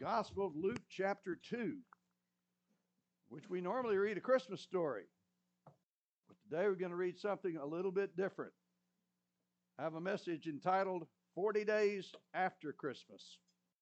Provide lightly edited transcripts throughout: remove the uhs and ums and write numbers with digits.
Gospel of Luke, chapter 2, which we normally read a Christmas story. But today we're going to read something a little bit different. I have a message entitled 40 Days After Christmas.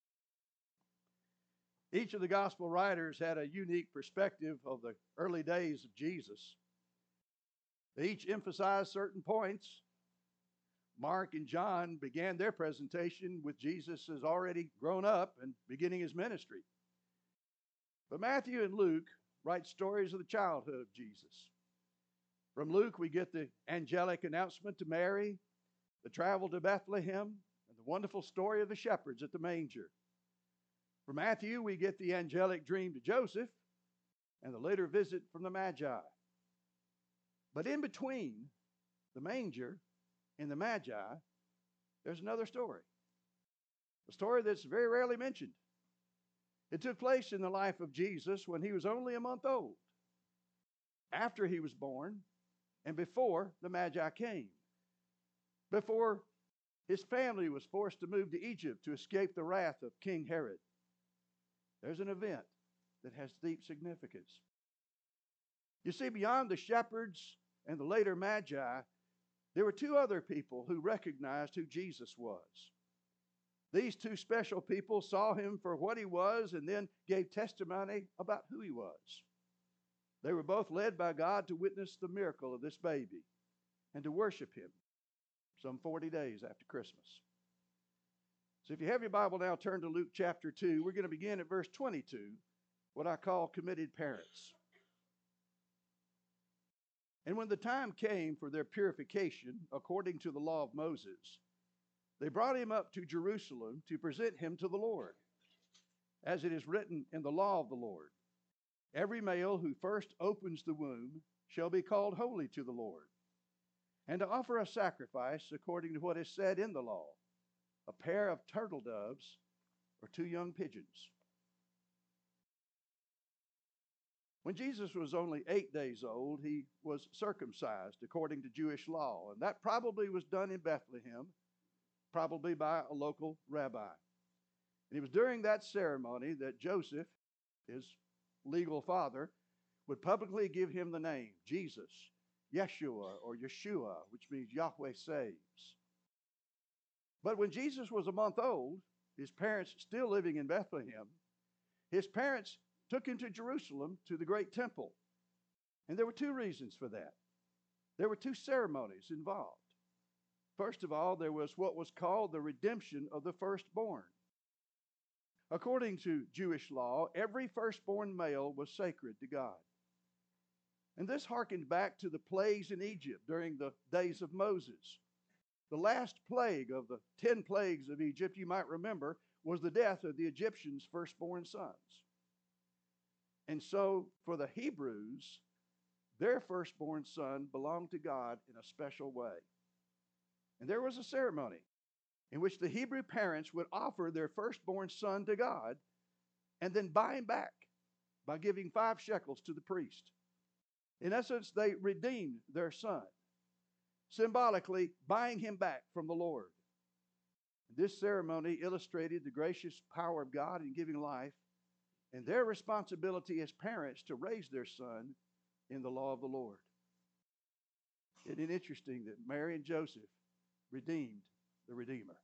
Each of the gospel writers had a unique perspective of the early days of Jesus. They each emphasized certain points. Mark and John began their presentation with Jesus as already grown up and beginning his ministry. But Matthew and Luke write stories of the childhood of Jesus. From Luke, we get the angelic announcement to Mary, the travel to Bethlehem, and the wonderful story of the shepherds at the manger. From Matthew, we get the angelic dream to Joseph and the later visit from the Magi. But in between the manger and the Magi, there's another story. A story that's very rarely mentioned. It took place in the life of Jesus when he was only a month old, after he was born, and before the Magi came, before his family was forced to move to Egypt to escape the wrath of King Herod. There's an event that has deep significance. You see, beyond the shepherds and the later Magi, there were two other people who recognized who Jesus was. These two special people saw him for what he was and then gave testimony about who he was. They were both led by God to witness the miracle of this baby and to worship him some 40 days after Christmas. So if you have your Bible now, turn to Luke chapter 2. We're going to begin at verse 22, what I call committed parents. And when the time came for their purification, according to the law of Moses, they brought him up to Jerusalem to present him to the Lord, as it is written in the law of the Lord. Every male who first opens the womb shall be called holy to the Lord, and to offer a sacrifice according to what is said in the law, a pair of turtle doves or two young pigeons. When Jesus was only 8 days old, he was circumcised according to Jewish law, and that probably was done in Bethlehem, probably by a local rabbi. And it was during that ceremony that Joseph, his legal father, would publicly give him the name Jesus, Yeshua, or Yeshua, which means Yahweh saves. But when Jesus was a month old, his parents still living in Bethlehem, his parents took him to Jerusalem to the great temple. And there were two reasons for that. There were two ceremonies involved. First of all, there was what was called the redemption of the firstborn. According to Jewish law, every firstborn male was sacred to God. And this harkened back to the plagues in Egypt during the days of Moses. The last plague of the 10 plagues of Egypt, you might remember, was the death of the Egyptians' firstborn sons. And so, for the Hebrews, their firstborn son belonged to God in a special way. And there was a ceremony in which the Hebrew parents would offer their firstborn son to God and then buy him back by giving 5 shekels to the priest. In essence, they redeemed their son, symbolically buying him back from the Lord. This ceremony illustrated the gracious power of God in giving life and their responsibility as parents to raise their son in the law of the Lord. Isn't it interesting that Mary and Joseph redeemed the Redeemer?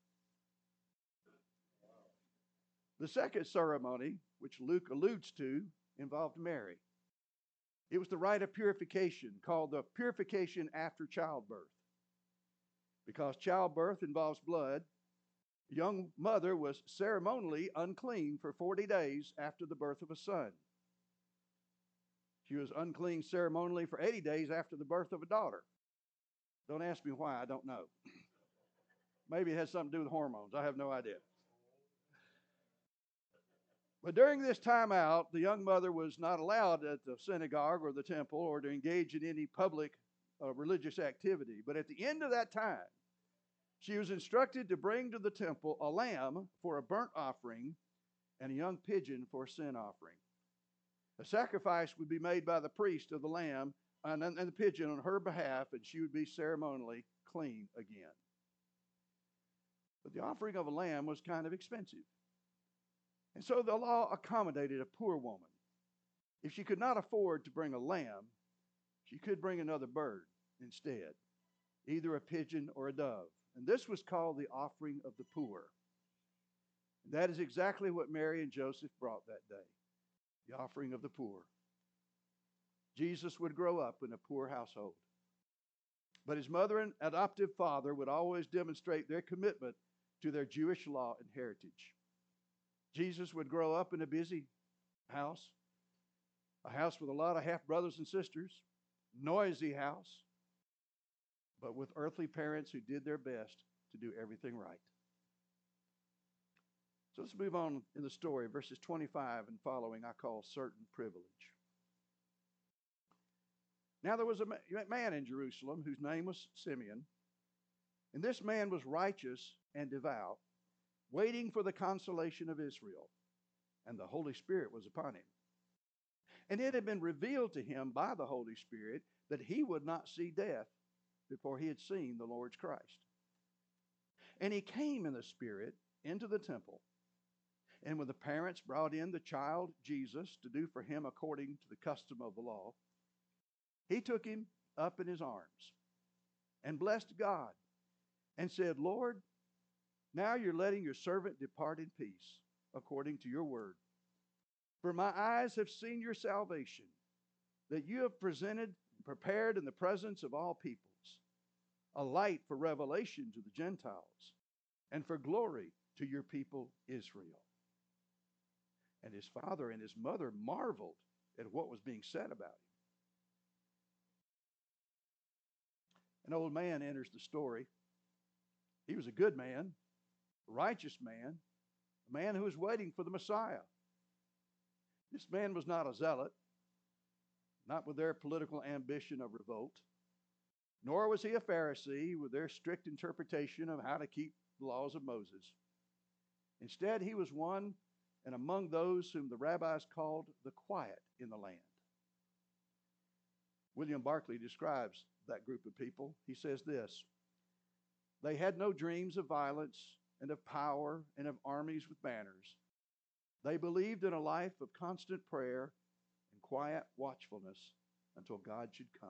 The second ceremony, which Luke alludes to, involved Mary. It was the rite of purification, called the purification after childbirth. Because childbirth involves blood, the young mother was ceremonially unclean for 40 days after the birth of a son. She was unclean ceremonially for 80 days after the birth of a daughter. Don't ask me why, I don't know. Maybe it has something to do with hormones. I have no idea. But during this time out, the young mother was not allowed at the synagogue or the temple or to engage in any public religious activity. But at the end of that time, she was instructed to bring to the temple a lamb for a burnt offering and a young pigeon for a sin offering. A sacrifice would be made by the priest of the lamb and the pigeon on her behalf, and she would be ceremonially clean again. But the offering of a lamb was kind of expensive. And so the law accommodated a poor woman. If she could not afford to bring a lamb, she could bring another bird instead, either a pigeon or a dove. And this was called the offering of the poor. And that is exactly what Mary and Joseph brought that day, the offering of the poor. Jesus would grow up in a poor household. But his mother and adoptive father would always demonstrate their commitment to their Jewish law and heritage. Jesus would grow up in a busy house, a house with a lot of half-brothers and sisters, noisy house, but with earthly parents who did their best to do everything right. So let's move on in the story. Verses 25 and following I call certain privilege. Now there was a man in Jerusalem whose name was Simeon, and this man was righteous and devout, waiting for the consolation of Israel, and the Holy Spirit was upon him. And it had been revealed to him by the Holy Spirit that he would not see death before he had seen the Lord's Christ. And he came in the Spirit into the temple. And when the parents brought in the child Jesus to do for him according to the custom of the law, he took him up in his arms and blessed God and said, Lord, now you're letting your servant depart in peace according to your word. For my eyes have seen your salvation, that you have presented and prepared in the presence of all peoples, a light for revelation to the Gentiles, and for glory to your people Israel. And his father and his mother marveled at what was being said about him. An old man enters the story. He was a good man, a righteous man, a man who was waiting for the Messiah. This man was not a zealot, not with their political ambition of revolt, nor was he a Pharisee with their strict interpretation of how to keep the laws of Moses. Instead, he was one and among those whom the rabbis called the quiet in the land. William Barclay describes that group of people. He says this: they had no dreams of violence and of power and of armies with banners. They believed in a life of constant prayer and quiet watchfulness until God should come.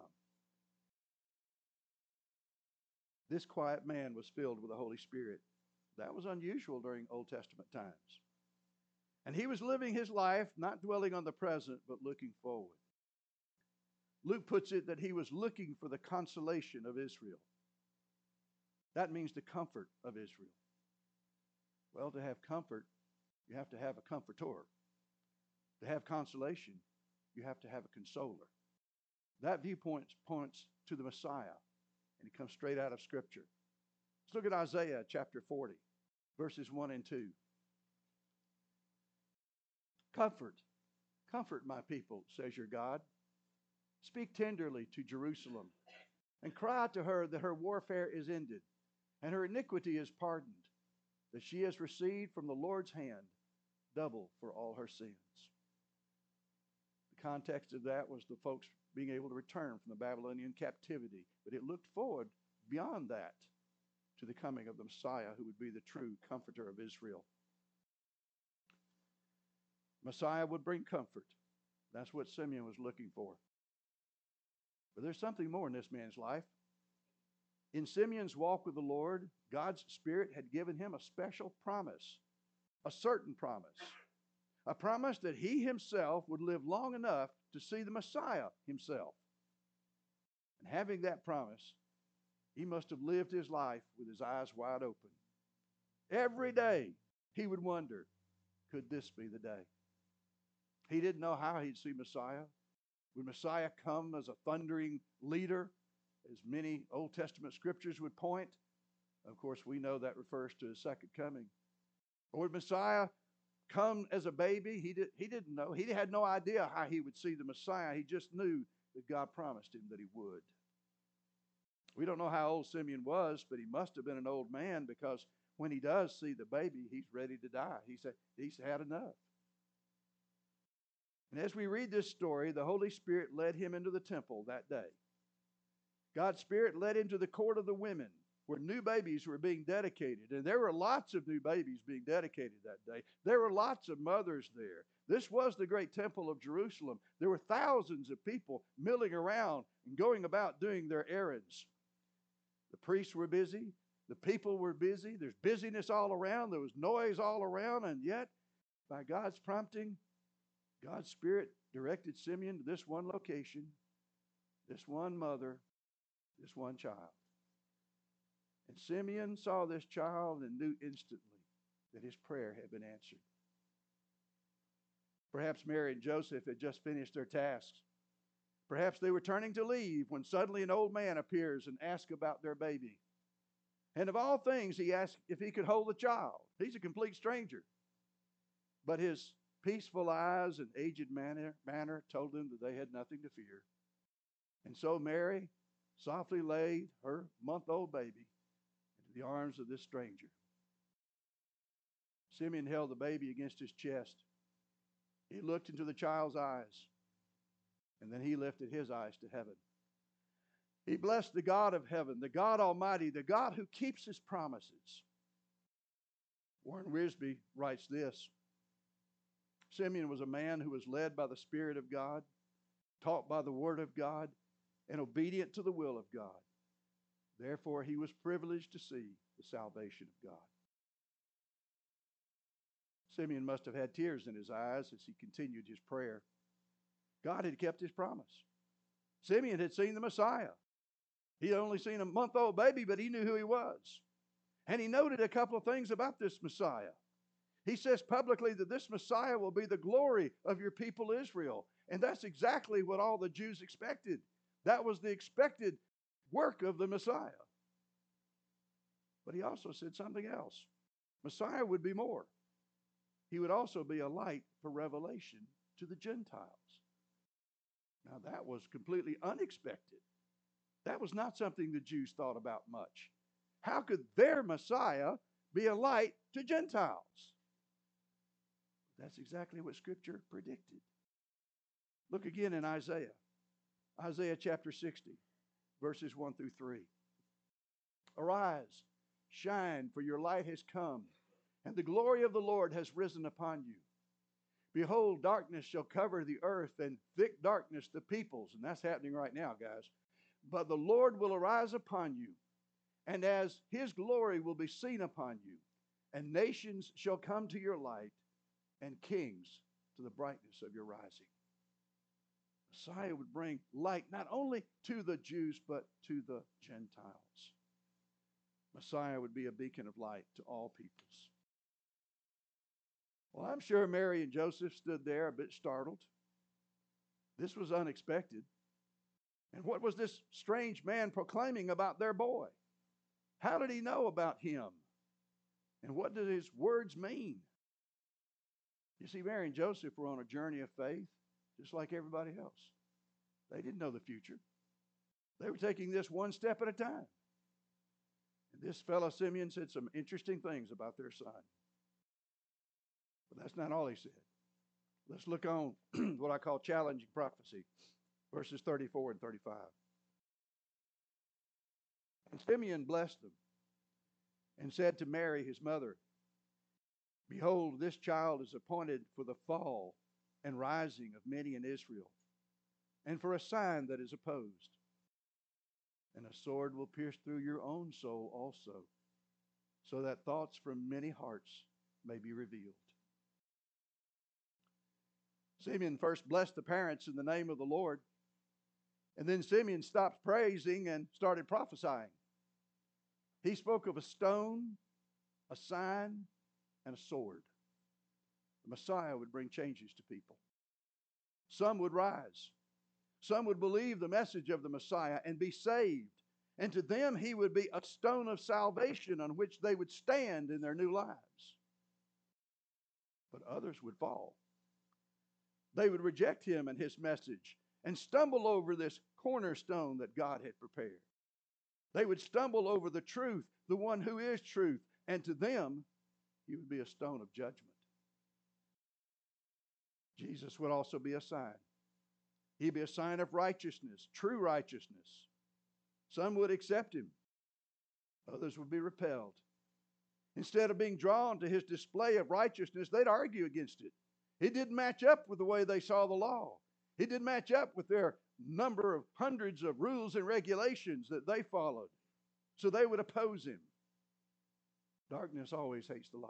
This quiet man was filled with the Holy Spirit. That was unusual during Old Testament times. And he was living his life, not dwelling on the present, but looking forward. Luke puts it that he was looking for the consolation of Israel. That means the comfort of Israel. Well, to have comfort, you have to have a comforter. To have consolation, you have to have a consoler. That viewpoint points to the Messiah, and it comes straight out of Scripture. Let's look at Isaiah chapter 40, verses 1 and 2. Comfort, comfort my people, says your God. Speak tenderly to Jerusalem, and cry to her that her warfare is ended, and her iniquity is pardoned, that she has received from the Lord's hand double for all her sins. The context of that was the folks being able to return from the Babylonian captivity, but it looked forward beyond that to the coming of the Messiah, who would be the true comforter of Israel. Messiah would bring comfort. That's what Simeon was looking for. But there's something more in this man's life. In Simeon's walk with the Lord, God's Spirit had given him a special promise, a certain promise, a promise that he himself would live long enough to see the Messiah himself. And having that promise, he must have lived his life with his eyes wide open. Every day he would wonder, could this be the day? He didn't know how he'd see Messiah. Would Messiah come as a thundering leader, as many Old Testament scriptures would point? Of course, we know that refers to his second coming. Or would Messiah come as a baby? He didn't know. He had no idea how he would see the Messiah. He just knew that God promised him that he would. We don't know how old Simeon was, but he must have been an old man, because when he does see the baby, he's ready to die. He's had enough. And as we read this story, the Holy Spirit led him into the temple that day. God's Spirit led him to the court of the women, where new babies were being dedicated. And there were lots of new babies being dedicated that day. There were lots of mothers there. This was the great temple of Jerusalem. There were thousands of people milling around and going about doing their errands. The priests were busy. The people were busy. There's busyness all around. There was noise all around. And yet, by God's prompting, God's Spirit directed Simeon to this one location, this one mother, this one child. And Simeon saw this child and knew instantly that his prayer had been answered. Perhaps Mary and Joseph had just finished their tasks. Perhaps they were turning to leave when suddenly an old man appears and asks about their baby. And of all things, he asked if he could hold the child. He's a complete stranger. But his peaceful eyes and aged manner told them that they had nothing to fear. And so Mary softly laid her month-old baby into the arms of this stranger. Simeon held the baby against his chest. He looked into the child's eyes, and then he lifted his eyes to heaven. He blessed the God of heaven, the God Almighty, the God who keeps his promises. Warren Wiersbe writes this: Simeon was a man who was led by the Spirit of God, taught by the Word of God, and obedient to the will of God. Therefore, he was privileged to see the salvation of God. Simeon must have had tears in his eyes as he continued his prayer. God had kept his promise. Simeon had seen the Messiah. He had only seen a month-old baby, but he knew who he was. And he noted a couple of things about this Messiah. He says publicly that this Messiah will be the glory of your people Israel. And that's exactly what all the Jews expected. That was the expected work of the Messiah. But he also said something else. Messiah would be more. He would also be a light for revelation to the Gentiles. Now that was completely unexpected. That was not something the Jews thought about much. How could their Messiah be a light to Gentiles? That's exactly what Scripture predicted. Look again in Isaiah. Isaiah chapter 60, verses 1 through 3. Arise, shine, for your light has come, and the glory of the Lord has risen upon you. Behold, darkness shall cover the earth, and thick darkness the peoples. And that's happening right now, guys. But the Lord will arise upon you, and as his glory will be seen upon you, and nations shall come to your light, and kings to the brightness of your rising. Messiah would bring light not only to the Jews, but to the Gentiles. Messiah would be a beacon of light to all peoples. Well, I'm sure Mary and Joseph stood there a bit startled. This was unexpected. And what was this strange man proclaiming about their boy? How did he know about him? And what did his words mean? You see, Mary and Joseph were on a journey of faith, just like everybody else. They didn't know the future. They were taking this one step at a time. And this fellow Simeon said some interesting things about their son. But that's not all he said. Let's look on what I call challenging prophecy, verses 34 and 35. And Simeon blessed them and said to Mary, his mother, Behold, this child is appointed for the fall and rising of many in Israel, and for a sign that is opposed. And a sword will pierce through your own soul also, so that thoughts from many hearts may be revealed. Simeon first blessed the parents in the name of the Lord, and then Simeon stopped praising and started prophesying. He spoke of a stone, a sign, and a sword. The Messiah would bring changes to people. Some would rise. Some would believe the message of the Messiah and be saved. And to them, he would be a stone of salvation on which they would stand in their new lives. But others would fall. They would reject him and his message and stumble over this cornerstone that God had prepared. They would stumble over the truth, the one who is truth, and to them, he would be a stone of judgment. Jesus would also be a sign. He'd be a sign of righteousness, true righteousness. Some would accept him. Others would be repelled. Instead of being drawn to his display of righteousness, they'd argue against it. It didn't match up with the way they saw the law. It didn't match up with their number of hundreds of rules and regulations that they followed. So they would oppose him. Darkness always hates the light.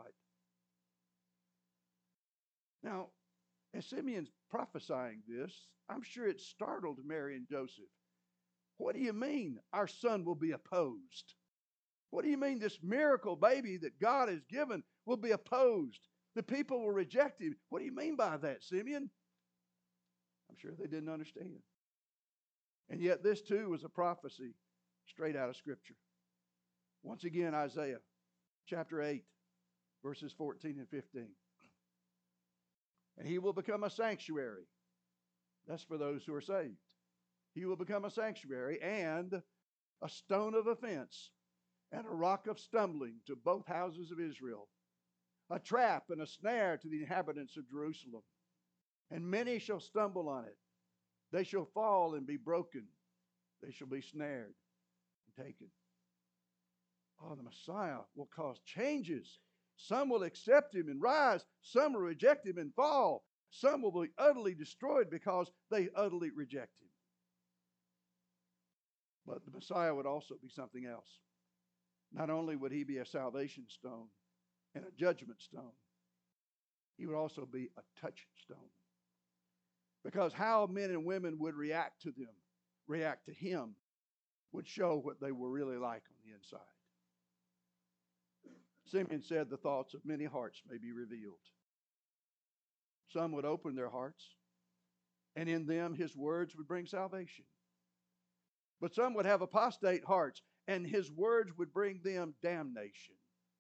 Now, as Simeon's prophesying this, I'm sure it startled Mary and Joseph. What do you mean our son will be opposed? What do you mean this miracle baby that God has given will be opposed? The people will reject him. What do you mean by that, Simeon? I'm sure they didn't understand. And yet this too was a prophecy straight out of Scripture. Once again, Isaiah chapter 8, verses 14 and 15. And he will become a sanctuary. That's for those who are saved. He will become a sanctuary and a stone of offense and a rock of stumbling to both houses of Israel, a trap and a snare to the inhabitants of Jerusalem. And many shall stumble on it. They shall fall and be broken. They shall be snared and taken. Oh, the Messiah will cause changes. Some will accept him and rise. Some will reject him and fall. Some will be utterly destroyed because they utterly reject him. But the Messiah would also be something else. Not only would he be a salvation stone and a judgment stone, he would also be a touchstone. Because how men and women would react to him, would show what they were really like on the inside. Simeon said the thoughts of many hearts may be revealed. Some would open their hearts, and in them his words would bring salvation. But some would have apostate hearts, and his words would bring them damnation.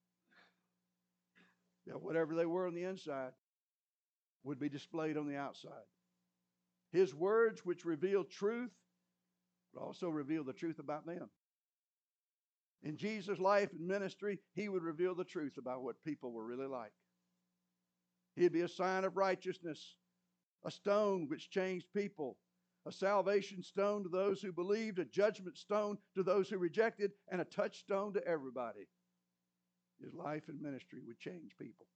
That whatever they were on the inside would be displayed on the outside. His words, which reveal truth, would also reveal the truth about them. In Jesus' life and ministry, he would reveal the truth about what people were really like. He'd be a sign of righteousness, a stone which changed people, a salvation stone to those who believed, a judgment stone to those who rejected, and a touchstone to everybody. His life and ministry would change people.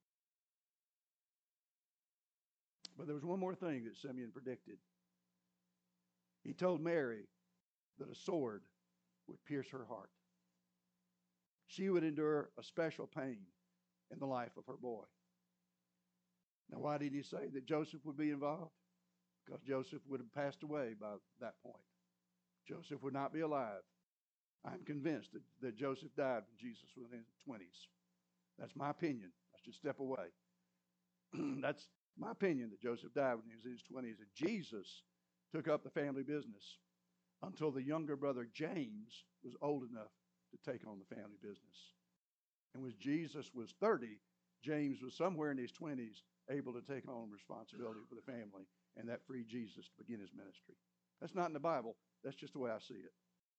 But there was one more thing that Simeon predicted. He told Mary that a sword would pierce her heart. She would endure a special pain in the life of her boy. Now, why did he say that Joseph would be involved? Because Joseph would have passed away by that point. Joseph would not be alive. I'm convinced that Joseph died when Jesus was in his 20s. That's my opinion. I should step away. That's my opinion, that Joseph died when he was in his 20s. And Jesus took up the family business until the younger brother James was old enough to take on the family business. And when Jesus was 30, James was somewhere in his 20s able to take on responsibility for the family, and that freed Jesus to begin his ministry. That's not in the Bible. That's just the way I see it.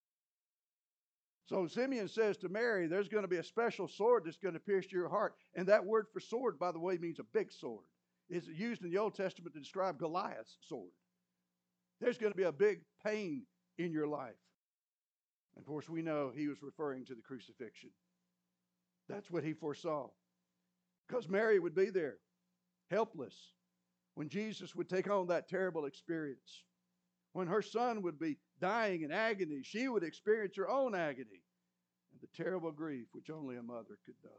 So Simeon says to Mary, there's going to be a special sword that's going to pierce your heart. And that word for sword, by the way, means a big sword. It's used in the Old Testament to describe Goliath's sword. There's going to be a big pain in your life. Of course, we know he was referring to the crucifixion. That's what he foresaw. Because Mary would be there, helpless, when Jesus would take on that terrible experience. When her son would be dying in agony, she would experience her own agony and the terrible grief which only a mother could know.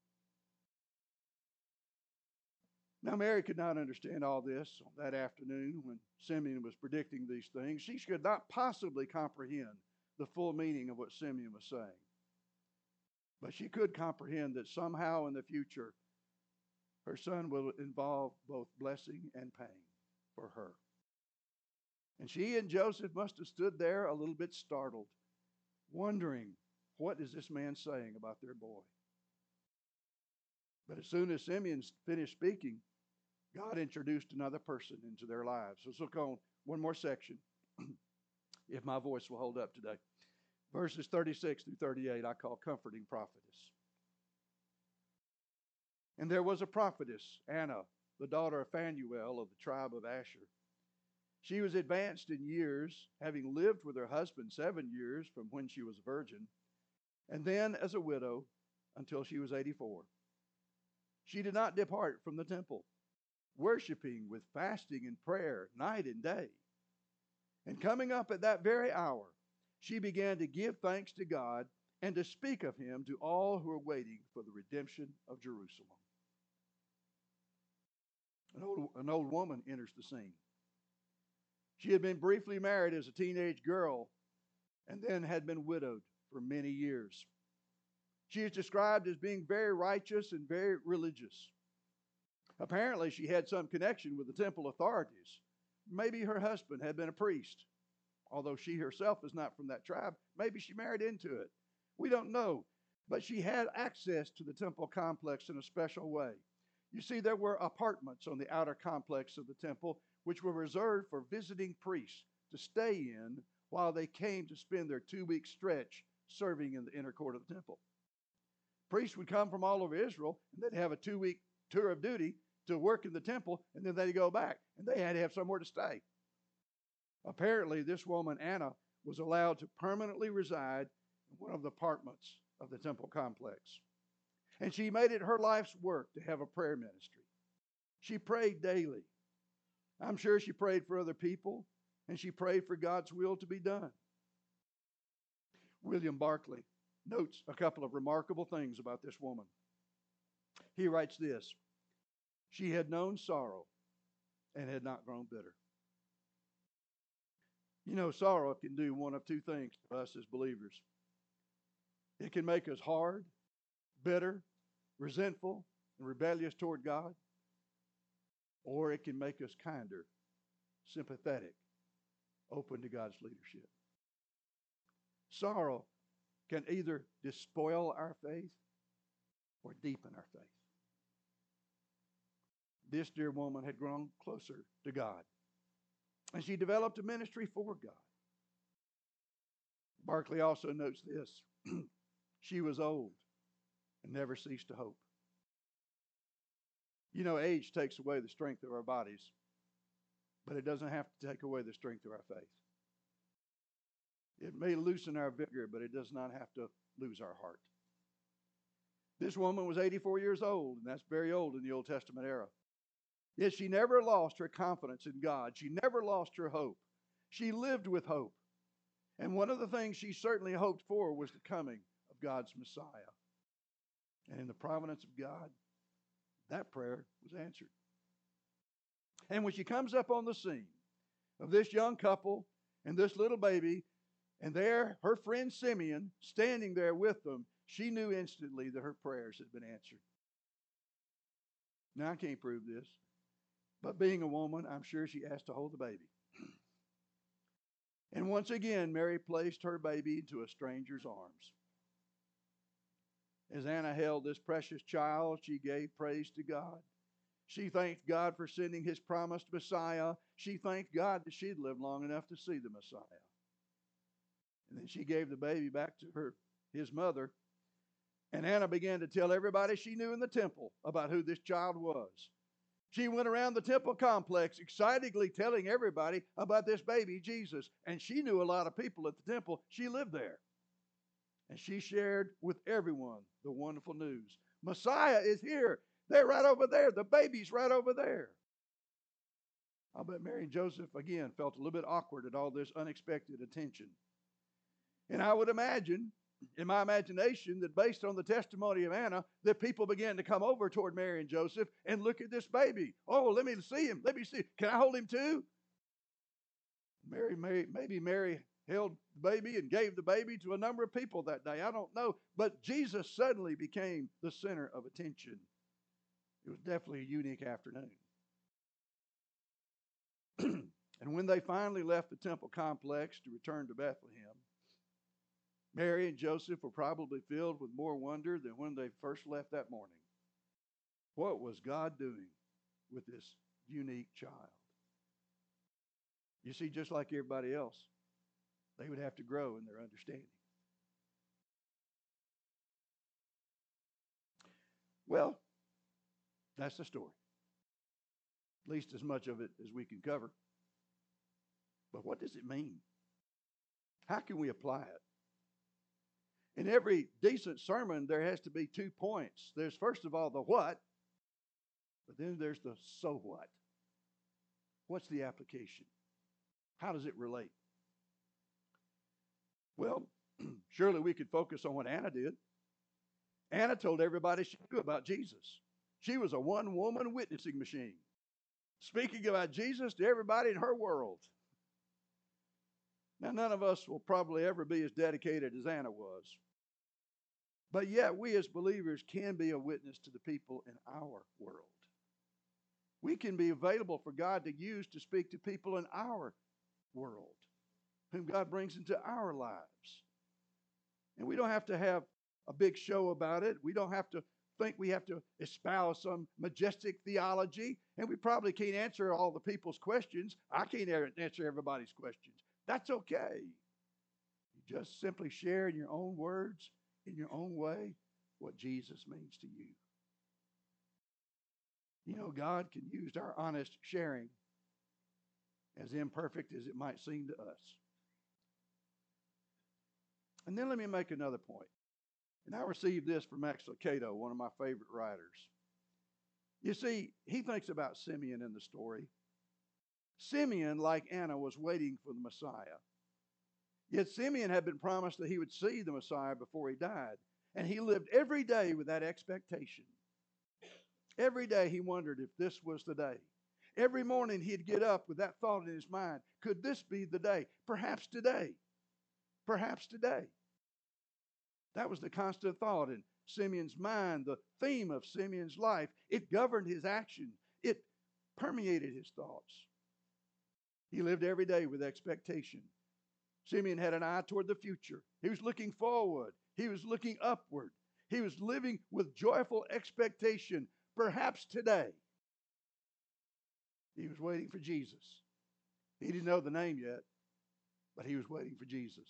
Now, Mary could not understand all this on that afternoon when Simeon was predicting these things. She could not possibly comprehend the full meaning of what Simeon was saying. But she could comprehend that somehow in the future, her son will involve both blessing and pain for her. And she and Joseph must have stood there a little bit startled, wondering, what is this man saying about their boy? But as soon as Simeon finished speaking, God introduced another person into their lives. Let's look on one more section, if my voice will hold up today. Verses 36 through 38, I call comforting prophetess. And there was a prophetess, Anna, the daughter of Phanuel of the tribe of Asher. She was advanced in years, having lived with her husband 7 years from when she was a virgin, and then as a widow until she was 84. She did not depart from the temple, worshiping with fasting and prayer night and day. And coming up at that very hour, she began to give thanks to God and to speak of him to all who were waiting for the redemption of Jerusalem. An old woman enters the scene. She had been briefly married as a teenage girl and then had been widowed for many years. She is described as being very righteous and very religious. Apparently, she had some connection with the temple authorities. Maybe her husband had been a priest. Although she herself is not from that tribe, maybe she married into it. We don't know. But she had access to the temple complex in a special way. You see, there were apartments on the outer complex of the temple which were reserved for visiting priests to stay in while they came to spend their 2-week stretch serving in the inner court of the temple. Priests would come from all over Israel, and they'd have a 2-week tour of duty to work in the temple, and then they'd go back, and they had to have somewhere to stay. Apparently, this woman, Anna, was allowed to permanently reside in one of the apartments of the temple complex. And she made it her life's work to have a prayer ministry. She prayed daily. I'm sure she prayed for other people, and she prayed for God's will to be done. William Barclay notes a couple of remarkable things about this woman. He writes this: she had known sorrow and had not grown bitter. You know, sorrow can do one of two things to us as believers. It can make us hard, bitter, resentful, and rebellious toward God, or it can make us kinder, sympathetic, open to God's leadership. Sorrow can either despoil our faith or deepen our faith. This dear woman had grown closer to God, and she developed a ministry for God. Barclay also notes this: she was old and never ceased to hope. You know, age takes away the strength of our bodies, but it doesn't have to take away the strength of our faith. It may loosen our vigor, but it does not have to lose our heart. This woman was 84 years old, and that's very old in the Old Testament era. Yet she never lost her confidence in God. She never lost her hope. She lived with hope. And one of the things she certainly hoped for was the coming of God's Messiah. And in the providence of God, that prayer was answered. And when she comes up on the scene of this young couple and this little baby, and there her friend Simeon standing there with them, she knew instantly that her prayers had been answered. Now, I can't prove this, but being a woman, I'm sure she asked to hold the baby. And once again, Mary placed her baby into a stranger's arms. As Anna held this precious child, she gave praise to God. She thanked God for sending his promised Messiah. She thanked God that she'd lived long enough to see the Messiah. And then she gave the baby back to his mother. And Anna began to tell everybody she knew in the temple about who this child was. She went around the temple complex excitedly telling everybody about this baby, Jesus. And she knew a lot of people at the temple. She lived there. And she shared with everyone the wonderful news. Messiah is here. They're right over there. The baby's right over there. I'll bet Mary and Joseph, again, felt a little bit awkward at all this unexpected attention. And I would imagine, in my imagination, that based on the testimony of Anna, that people began to come over toward Mary and Joseph and look at this baby. Oh, let me see him. Let me see. Can I hold him too? Maybe Mary held the baby and gave the baby to a number of people that day. I don't know. But Jesus suddenly became the center of attention. It was definitely a unique afternoon. And when they finally left the temple complex to return to Bethlehem, Mary and Joseph were probably filled with more wonder than when they first left that morning. What was God doing with this unique child? You see, just like everybody else, they would have to grow in their understanding. Well, that's the story. At least as much of it as we can cover. But what does it mean? How can we apply it? In every decent sermon, there has to be 2 points. There's, first of all, the what, but then there's the so what. What's the application? How does it relate? Well, surely we could focus on what Anna did. Anna told everybody she knew about Jesus. She was a one-woman witnessing machine, speaking about Jesus to everybody in her world. Now, none of us will probably ever be as dedicated as Anna was. But yet, we as believers can be a witness to the people in our world. We can be available for God to use to speak to people in our world, whom God brings into our lives. And we don't have to have a big show about it. We don't have to think we have to espouse some majestic theology. And we probably can't answer all the people's questions. I can't answer everybody's questions. That's okay. You just simply share in your own words, in your own way, what Jesus means to you. You know, God can use our honest sharing, as imperfect as it might seem to us. And then let me make another point. And I received this from Max Lucado, one of my favorite writers. You see, he thinks about Simeon in the story. Simeon, like Anna, was waiting for the Messiah. Yet Simeon had been promised that he would see the Messiah before he died. And he lived every day with that expectation. Every day he wondered if this was the day. Every morning he'd get up with that thought in his mind. Could this be the day? Perhaps today. Perhaps today. That was the constant thought in Simeon's mind, the theme of Simeon's life. It governed his action. It permeated his thoughts. He lived every day with expectation. Simeon had an eye toward the future. He was looking forward. He was looking upward. He was living with joyful expectation. Perhaps today. He was waiting for Jesus. He didn't know the name yet, but he was waiting for Jesus.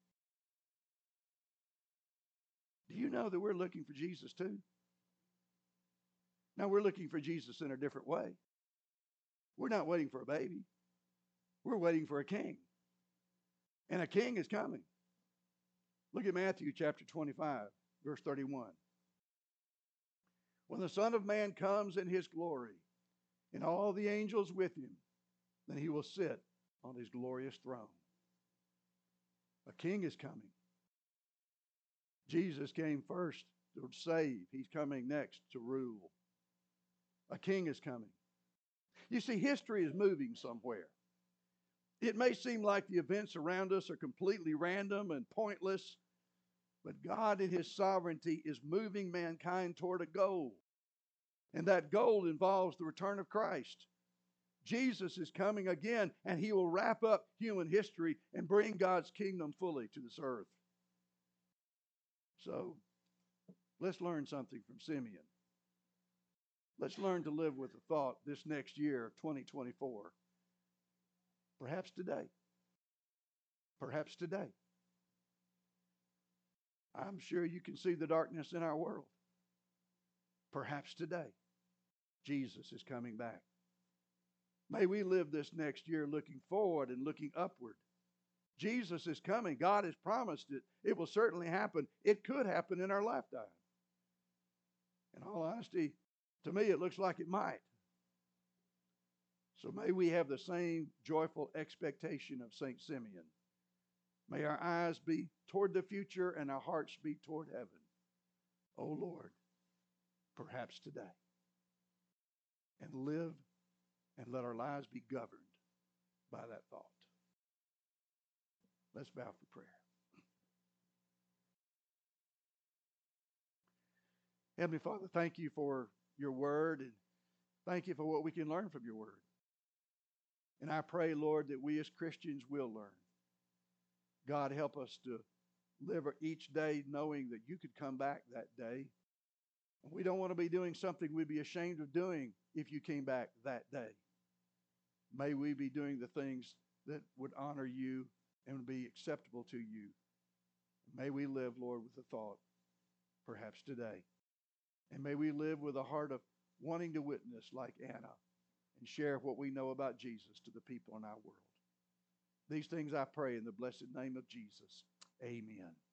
Do you know that we're looking for Jesus too? Now, we're looking for Jesus in a different way. We're not waiting for a baby. We're waiting for a king. And a king is coming. Look at Matthew chapter 25, verse 31. When the Son of Man comes in his glory, and all the angels with him, then he will sit on his glorious throne. A king is coming. Jesus came first to save. He's coming next to rule. A king is coming. You see, history is moving somewhere. It may seem like the events around us are completely random and pointless, but God in his sovereignty is moving mankind toward a goal. And that goal involves the return of Christ. Jesus is coming again, and he will wrap up human history and bring God's kingdom fully to this earth. So, let's learn something from Simeon. Let's learn to live with the thought this next year, 2024. Perhaps today. Perhaps today. I'm sure you can see the darkness in our world. Perhaps today, Jesus is coming back. May we live this next year looking forward and looking upward. Jesus is coming. God has promised it. It will certainly happen. It could happen in our lifetime. In all honesty, to me, it looks like it might. So may we have the same joyful expectation of St. Simeon. May our eyes be toward the future and our hearts be toward heaven. Oh Lord, perhaps today. And live and let our lives be governed by that thought. Let's bow for prayer. Heavenly Father, thank you for your word, and thank you for what we can learn from your word. And I pray, Lord, that we as Christians will learn. God, help us to live each day knowing that you could come back that day. We don't want to be doing something we'd be ashamed of doing if you came back that day. May we be doing the things that would honor you and be acceptable to you. May we live, Lord, with the thought, perhaps today. And may we live with a heart of wanting to witness like Anna and share what we know about Jesus to the people in our world. These things I pray in the blessed name of Jesus. Amen.